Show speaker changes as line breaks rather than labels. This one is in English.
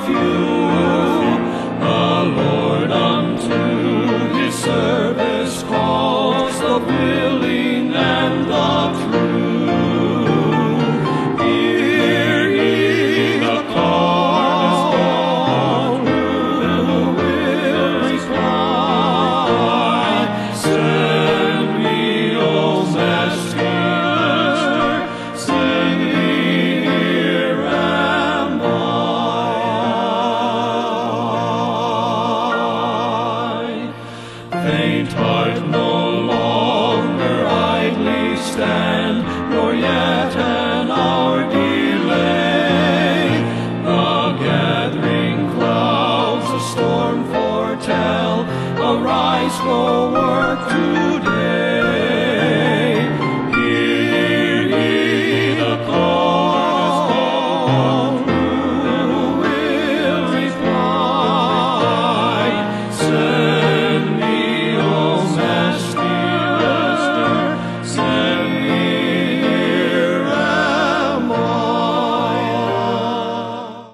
few. The Lord unto his service calls the willing and the true. Hear ye the call, who will reply? Send me, O Master, send me, here am I. Faint heart, no longer idly stand, nor yet an hour delay. The gathering clouds a storm foretell. Arise, go work to